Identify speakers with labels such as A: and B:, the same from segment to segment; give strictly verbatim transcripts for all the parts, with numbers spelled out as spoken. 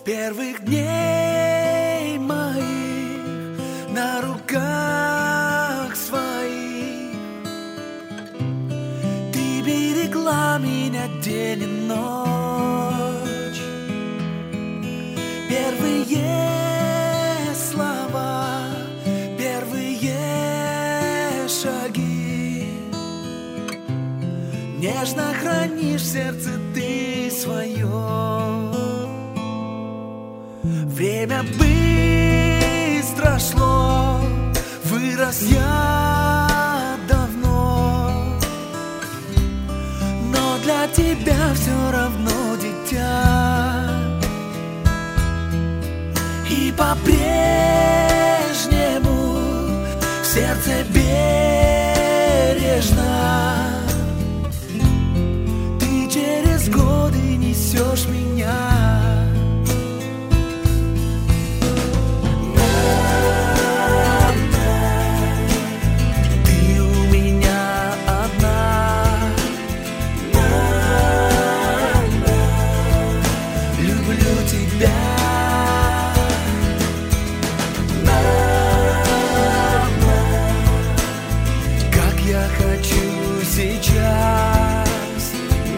A: Первых дней моих на руках своих ты берегла меня день и ночь. Первые слова, первые шаги нежно хранишь в сердце ты свое. Время быстро шло, вырос я давно, но для тебя все равно дитя. И по-прежнему в сердце бережно ты через годы несешь меня. Сейчас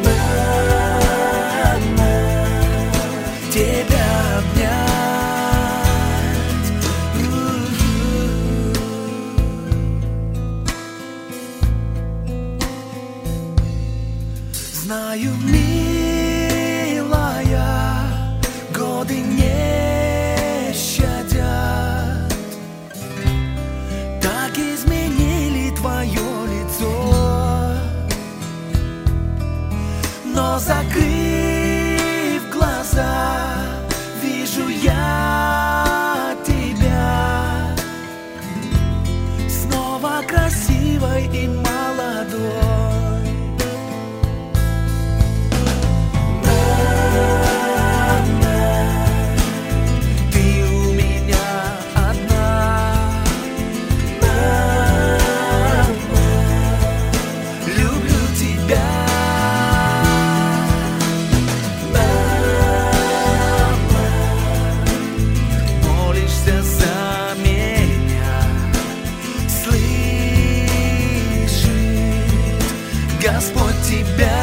A: тебя обнять. Знаю, милая, годы не щадят, так изменили твое лицо. Но закрыв глаза, вижу я тебя снова красивой и молодой. Ты у меня одна. Люблю тебя. Господь тебя